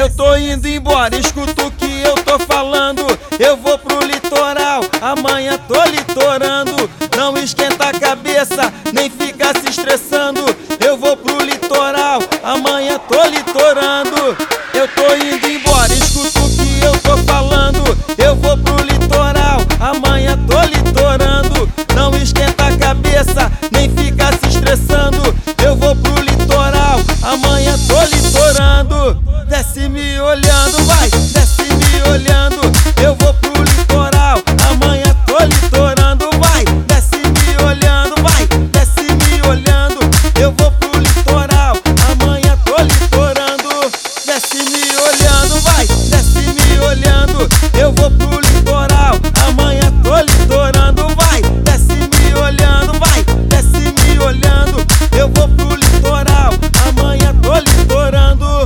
Eu tô indo embora, escuta o que eu tô falando. Eu vou pro litoral, amanhã tô litorando. Não esquenta a cabeça, nem fica se estressando. Eu vou pro litoral, amanhã tô litorando. Eu tô indo embora, escuta o que eu tô falando. Eu vou pro litoral, amanhã tô litorando. Não esquenta a cabeça, nem fica se estressando. Eu vou pro litoral, amanhã tô litorando. Desce me olhando, vai, desce me olhando. Eu vou pro litoral, amanhã tô litorando, vai. Desce me olhando, vai, desce me olhando. Eu vou pro litoral, amanhã tô litorando. Desce me olhando, vai, desce me olhando. Eu vou pro litoral, amanhã tô litorando, vai. Desce me olhando, vai, desce me olhando. Eu vou pro litoral, amanhã tô litorando.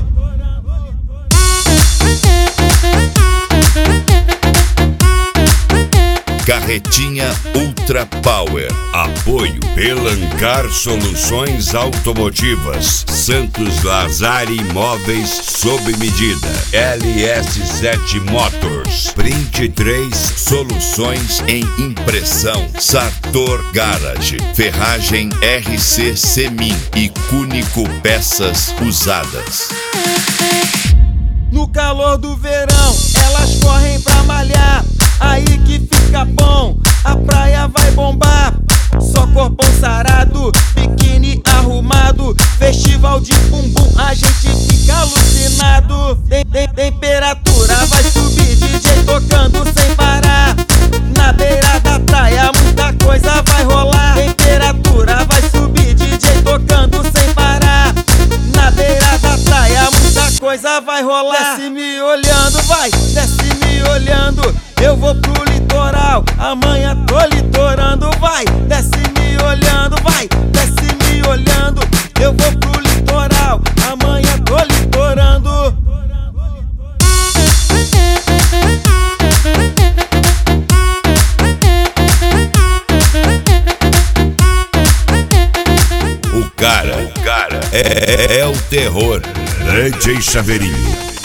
Carretinha Ultra Power. Apoio Belancar Soluções Automotivas. Santos Lazare Imóveis sob medida. LS7 Motors. Print 3 Soluções em impressão. Sartor Garage. Ferragem RC Semin e Cúnico Peças Usadas. No calor do verão, elas correm pra malhar. Aí que fica bom, a praia vai bombar. Só corpão sarado, biquíni arrumado. Festival de bumbum, a gente fica alucinado. Temperatura vai subir, DJ tocando sem parar. Na beira da praia, muita coisa vai rolar. Temperatura vai subir, DJ tocando sem parar. Na beira da praia, muita coisa vai rolar. Desce me olhando, vai, desce me olhando. Eu vou pro litoral, amanhã tô litorando, vai. Desce me olhando, vai, desce me olhando. Eu vou pro litoral, amanhã tô litorando. O cara é o terror. DJ Chaveirinho.